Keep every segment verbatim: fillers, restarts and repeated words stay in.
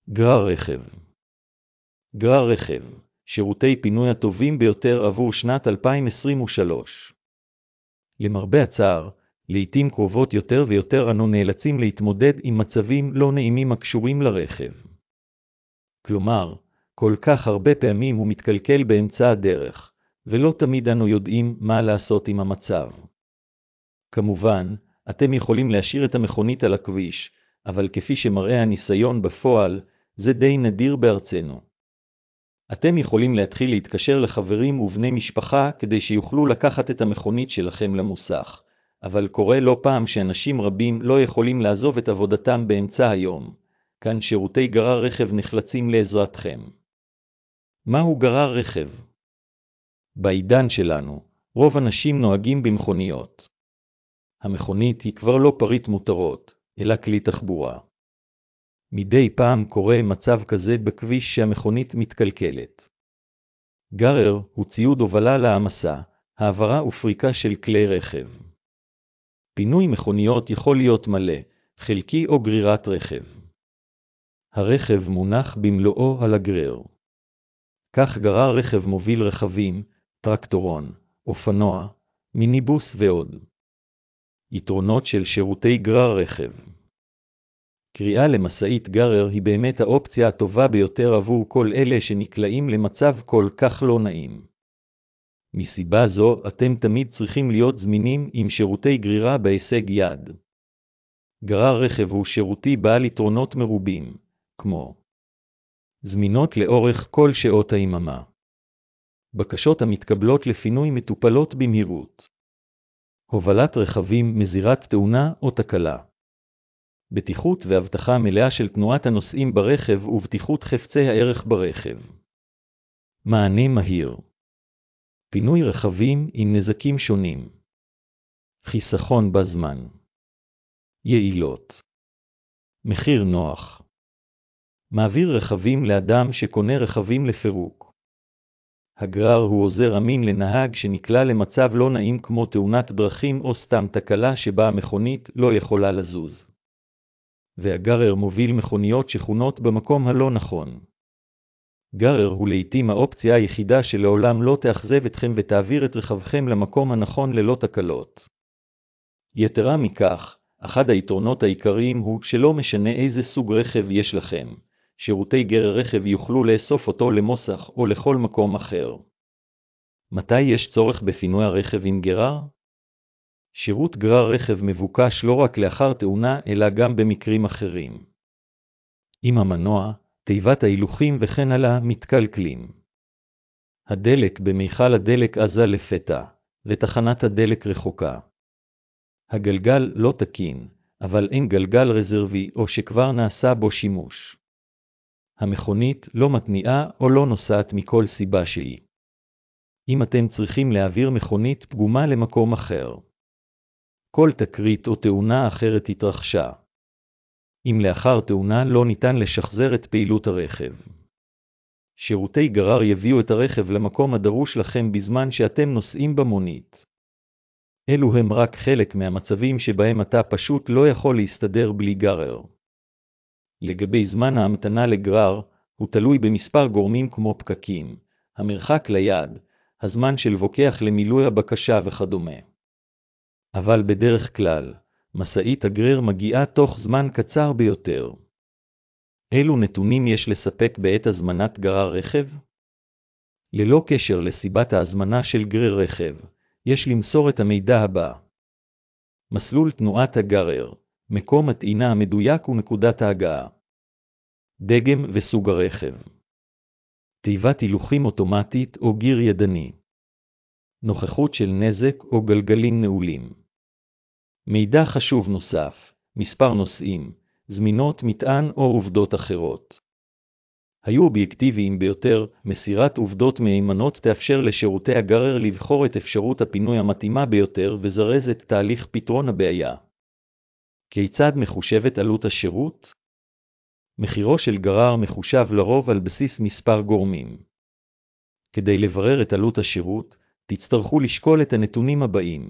גרר רכב. גרר רכב, שירותי פינוי הטובים ביותר עבור שנת אלפיים עשרים ושלוש. למרבה הצער, לעתים קרובות יותר ויותר אנו נאלצים להתמודד עם מצבים לא נעימים הקשורים לרכב. כלומר, כל כך הרבה פעמים הוא מתקלקל באמצע הדרך, ולא תמיד אנו יודעים מה לעשות עם המצב. כמובן, אתם יכולים להשאיר את המכונית על הכביש, אבל כפי שמראה הניסיון בפועל, זה די נדיר בארצנו. אתם יכולים להתחיל להתקשר לחברים ובני משפחה כדי שיוכלו לקחת את המכונית שלכם למוסך, אבל קורה לא פעם שאנשים רבים לא יכולים לעזוב את עבודתם באמצע היום. כאן שירותי גרר רכב נחלצים לעזרתכם. מהו גרר רכב? בעידן שלנו, רוב אנשים נוהגים במכוניות. המכונית היא כבר לא פריט מותרות, אלא כלי תחבורה. מדי פעם קורה מצב כזה בכביש שהמכונית מתקלקלת. גרר הוא ציוד הובלה להעמסה, העברה ופריקה של כלי רכב. פינוי מכוניות יכול להיות מלא, חלקי או גרירת רכב. הרכב מונח במלואו על הגרר. כך גרר רכב מוביל רכבים, טרקטורון, אופנוע, מיניבוס ועוד. יתרונות של שירותי גרר רכב. קריאה למשאית גרר היא באמת האופציה הטובה ביותר עבור כל אלה שנקלעים למצב כל כך לא נעים. מסיבה זו, אתם תמיד צריכים להיות זמינים עם שירותי גרירה בהישג יד. גרר רכב הוא שירותי בעל יתרונות מרובים, כמו זמינות לאורך כל שעות היממה. בקשות המתקבלות לפינוי מטופלות במהירות. הובלת רכבים מזירת תאונה או תקלה. בטיחות והבטחה מלאה של תנועת הנוסעים ברכב ובטיחות חפצי הערך ברכב. מענה מהיר. פינוי רכבים עם נזקים שונים. חיסכון בזמן. יעילות. מחיר נוח. מעביר רכבים לאדם שקונה רכבים לפירוק. הגרר הוא עוזר אמין לנהג שנקלע למצב לא נעים כמו תאונת דרכים או סתם תקלה שבה המכונית לא יכולה לזוז. והגרר מוביל מכוניות שכונות במקום הלא נכון. גרר הוא לעתים האופציה היחידה שלעולם לא תאכזב אתכם ותעביר את רכבכם למקום הנכון ללא תקלות. יתרה מכך, אחד היתרונות העיקריים הוא שלא משנה איזה סוג רכב יש לכם, שירותי גרר רכב יוכלו לאסוף אותו למוסך או לכל מקום אחר. מתי יש צורך בפינוי הרכב עם גרר? שירות גרר רכב מבוקש לא רק לאחר תאונה אלא גם במקרים אחרים. אם המנוע, תיבת ההילוכים וכן הלאה מתקלקלים. הדלק במיכל הדלק עזה לפתע, ותחנת הדלק רחוקה. הגלגל לא תקין, אבל אין גלגל רזרבי או שכבר נעשה בו שימוש. המכונית לא מתניעה או לא נוסעת מכל סיבה שהיא. אם אתם צריכים להעביר מכונית פגומה למקום אחר. כל תקרית או תאונה אחרת התרחשה. אם לאחר תאונה לא ניתן לשחזר את פעילות הרכב. שירותי גרר יביאו את הרכב למקום הדרוש לכם בזמן שאתם נוסעים במונית. אלו הם רק חלק מהמצבים שבהם אתה פשוט לא יכול להסתדר בלי גרר. לגבי זמן ההמתנה לגרר, הוא תלוי במספר גורמים כמו פקקים, המרחק ליד, הזמן של לוקח למילוי הבקשה וכדומה. אבל בדרך כלל, משאית הגרר מגיעה תוך זמן קצר ביותר. אילו נתונים יש לספק בעת הזמנת גרר רכב? ללא קשר לסיבת ההזמנה של גרר רכב, יש למסור את המידע הבא. מסלול תנועת הגרר, מקום הטעינה המדויק ונקודת ההגעה. דגם וסוג הרכב. תיבת הילוכים אוטומטית או גיר ידני. נוכחות של נזק או גלגלים נעולים. מידע חשוב נוסף, מספר נוסעים, זמינות מטען או עובדות אחרות. היו אובייקטיביים ביותר, מסירת עובדות מהימנות תאפשר לשירותי הגרר לבחור את אפשרות הפינוי המתאימה ביותר וזרז את תהליך פתרון הבעיה. כיצד מחושבת עלות השירות? מחירו של גרר מחושב לרוב על בסיס מספר גורמים. כדי לברר את עלות השירות, תצטרכו לשקול את הנתונים הבאים.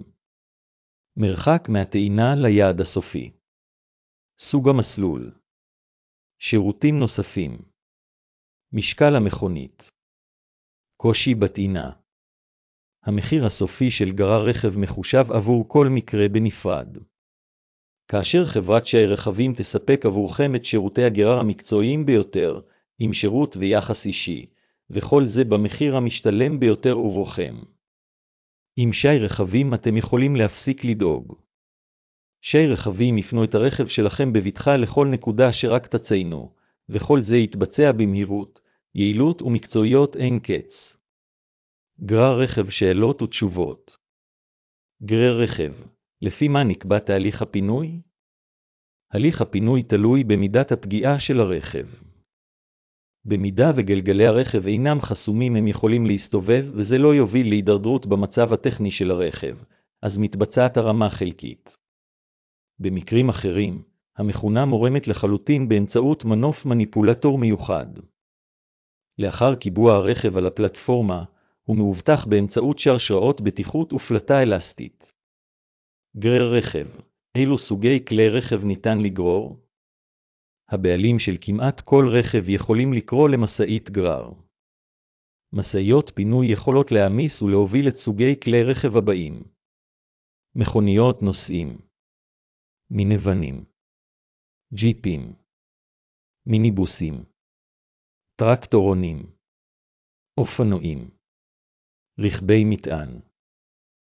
מרחק מהטעינה ליעד הסופי. סוג המסלול. שירותים נוספים. משקל המכונית. קושי בטעינה. המחיר הסופי של גרר רכב מחושב עבור כל מקרה בנפרד. כאשר חברת שי רכבים תספק עבורכם את שירותי הגרר המקצועיים ביותר, עם שירות ויחס אישי, וכל זה במחיר המשתלם ביותר עבורכם. עם שי רכבים אתם יכולים להפסיק לדאוג. שי רכבים יפנו את הרכב שלכם בבטחה לכל נקודה שרק תציינו, וכל זה יתבצע במהירות, יעילות ומקצועיות אין קץ. גרר רכב שאלות ותשובות. גרר רכב, לפי מה נקבע תהליך הפינוי? הליך הפינוי תלוי במידת הפגיעה של הרכב. במידה וגלגלי הרכב אינם חסומים הם יכולים להסתובב וזה לא יוביל להידרדרות במצב הטכני של הרכב, אז מתבצעת הרמה חלקית. במקרים אחרים, המכונה מורמת לחלוטין באמצעות מנוף מניפולטור מיוחד. לאחר קיבוע הרכב על הפלטפורמה, הוא מאובטח באמצעות שרשראות בטיחות ופלטה אלסטית. גרר רכב, אילו סוגי כלי רכב ניתן לגרור? הבעלים של כמעט כל רכב יכולים לקרוא למשאית גרר. משאיות פינוי יכולות להעמיס ולהוביל את סוגי כלי רכב הבאים. מכוניות נוסעים, מיניוונים, ג'יפים, מיניבוסים, טרקטורונים, אופנועים, רכבי מטען.